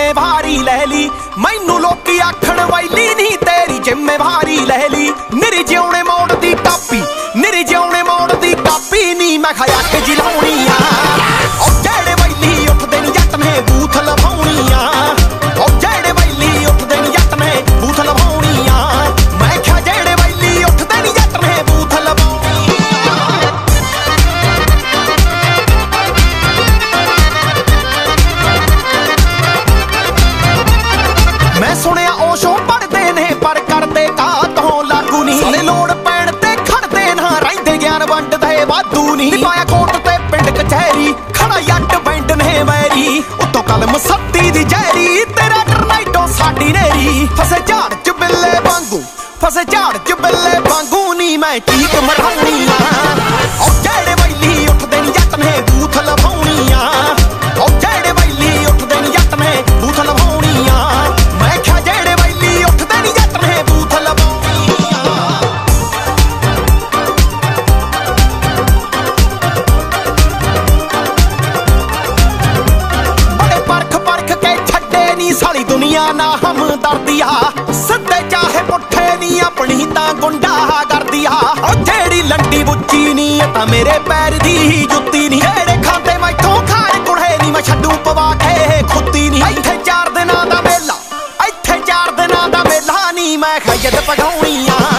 ਜ਼ਿੰਮੇਵਾਰੀ ਲੈ ਲਈ। ਮੈਨੂੰ ਲੋਕੀ ਆਖਣ ਵੈਲੀ ਨਹੀਂ ਤੇਰੀ ਜ਼ਿੰਮੇਵਾਰੀ ਲੈ ਲਈ। ਨਿਰੀ ਜਿਉਣੇ ਮੋੜ ਦੀ ਕਾਪੀ, ਨਿਰੀ ਜਿਉਣੇ ਮੋੜ ਦੀ ਕਾਪੀ ਨੀ ਮੈਂ ਖਾਇਆ ਕਿ ਜਿਲਾਉਣੀ ਆ। ਉਹ ਜਿਹੜੇ ਵੈਲੀ ਉੱਠਦੇ ਨੀ ਜੱਟ ਨੇ ਬੂਥ ਲਵਾਉਣੀ ਆ। ਉਹ ਜਿਹੜੇ ਵੈਲੀ ਉੱਠਦੇ ਨੀ ਜੱਟ ਨੇ ਬੂਥ ਲਵਾਉਣੀ ਆ। ਮੈਂ ਕਿਹਾ ਜਿਹੜੇ ਵੈਲੀ ਉੱਠਦੇ ਨੀ ਜੱਟ ਨੇ ਬੂਥ ਲਵਾਉਣੀ ਆ। ਮੈਂ ਸੁਣਿਆ ਉਹ ਸ਼ੋ ਪੜਦੇ ਨੇ ਪਰ ਕਰਦੇ ਕਾਤੋਂ ਲਾਗੂ ਨਹੀਂ। ਸਾਰੇ ਲੋੜ ਪੈਣ ਤੇ ਖੜਦੇ ਨਾ ਰਹਿੰਦੇ ਗਿਆਨ ਵੰਡਦੇ ਵਾਧੂ ਨਹੀਂ। ਪਾਇਆ ਕੋਟ ਤੇ ਪਿੰਡ ਕਚਹਿਰੀ ਖੜਾ ਜੱਟ ਬੈਂਡ ਨੇ ਵੈਰੀ। ਉੱਤੋਂ ਕਲਮ ਸੱਤੀ ਦੀ ਜ਼ਹਿਰੀ ਤੇਰਾ ਟਰਨਾਈਟੋ ਸਾਡੀ ਨੇਰੀ। ਫਸੇ ਝਾੜ ਚ ਬਿੱਲੇ ਵਾਂਗੂ, ਫਸੇ ਝਾੜ ਚ ਬਿੱਲੇ ਵਾਂਗੂ ਨੀ ਮੈਂ ਚੀਕ ਮਰਾਉਣੀ ਆ। ਉਹ ਜਿਹੜੇ ਵੈਲੀ ਉੱਠਦੇ ਨੀ ਜੱਟ ਨੇ ਬੂਥ ਲਵਾਉਣੀ ਆ। ਉਹ ਜਿਹੜੇ ਵੈਲੀ ਉੱਠਦੇ ਨੀ ਜੱਟ ਨੇ ਬੂਥ ਲਵਾਉਣੀ ਆ। ਮੈਂ ਕਿਹਾ ਜਿਹੜੇ ਵੈਲੀ ਉੱਠਦੇ ਨੀ ਜੱਟ ਨੇ ਬੂਥ ਲਵਾਉਣੀ ਆ। ਬੜੇ ਪਰਖ ਪਰਖ ਕੇ ਛੱਡੇ ਨੀ ਸਾਲੀ ਦੁਨੀਆ ਨਾ ਹਮਦਰਦੀ ਆ। ਸਿੱਧੇ ਚਾਹੇ ਪੁੱਠੇ ਨੀ ਆਪਣੀ ਤਾਂ ਗੁੰਡਾ ਕਰਦੀ ਆ। ਉਹ ਜਿਹੜੀ ਲੰਡੀ ਬੁੱਚੀ ਨੀ ਤਾਂ ਮੇਰੇ ਪੈਰ ਦੀ ਜੁੱਤੀ ਨੀ। ਜਿਹੜੇ ਖਾਂਦੇ ਮੈਥੋਂ ਖਾਣ ਕੁੜੇ ਨੀ ਮੈਂ ਛੱਡੂ ਪਵਾ ਕੇ ਖੁੱਤੀ ਨੀ। ਇੱਥੇ 4 ਦਿਨਾਂ ਦਾ ਮੇਲਾ, ਇੱਥੇ 4 ਦਿਨਾਂ ਦਾ ਮੇਲਾ ਨੀ ਮੈਂ ਖੈਦ ਪਗਾਉਣੀ ਆ।